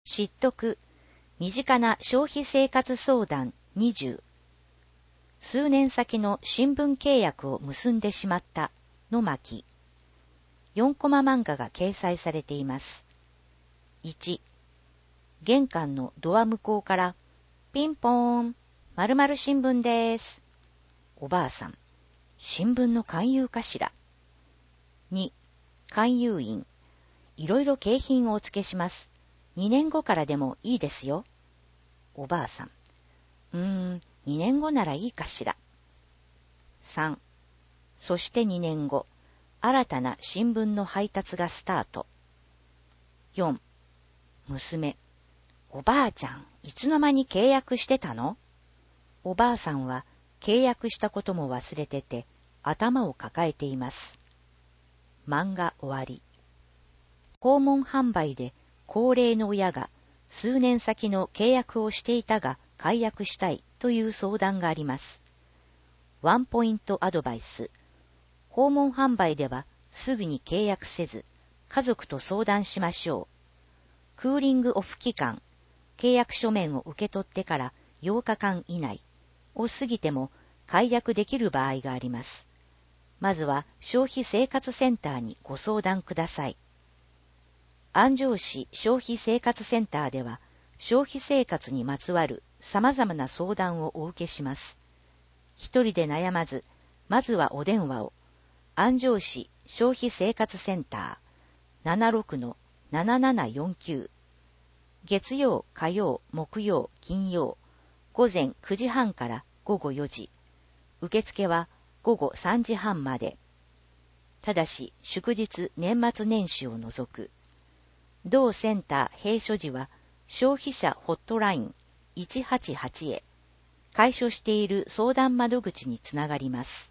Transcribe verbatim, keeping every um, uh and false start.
知っとく、身近な消費生活相談にじゅう。数年先の新聞契約を結んでしまったの巻。よんコマ漫画が掲載されています。いち、玄関のドア向こうからピンポーン、〇〇新聞です。おばあさん、新聞の勧誘かしら。に、勧誘員、いろいろ景品をお付けします。にねんごからでもいいですよ。おばあさん、うーん、にねんごならいいかしら。さん、そしてにねんご、新たな新聞の配達がスタート。よん、娘、おばあちゃん、いつの間に契約してたの？おばあさんは契約したことも忘れてて、頭を抱えています。漫画終わり。訪問販売で高齢の親が数年先の契約をしていたが解約したいという相談があります。ワンポイントアドバイス。訪問販売ではすぐに契約せず、家族と相談しましょう。クーリングオフ期間、契約書面を受け取ってからようかかん以内を過ぎても解約できる場合があります。まずは消費生活センターにご相談ください。安城市消費生活センターでは、消費生活にまつわる様々な相談をお受けします。一人で悩まず、まずはお電話を。安城市消費生活センター ななろくのななななよんきゅう。月曜、火曜、木曜、金曜、午前くじはんからごごよじ。受付はごごさんじはんまで。ただし、祝日、年末年始を除く。同センター閉所時は、消費者ホットラインいちはちはちへ、開所している相談窓口につながります。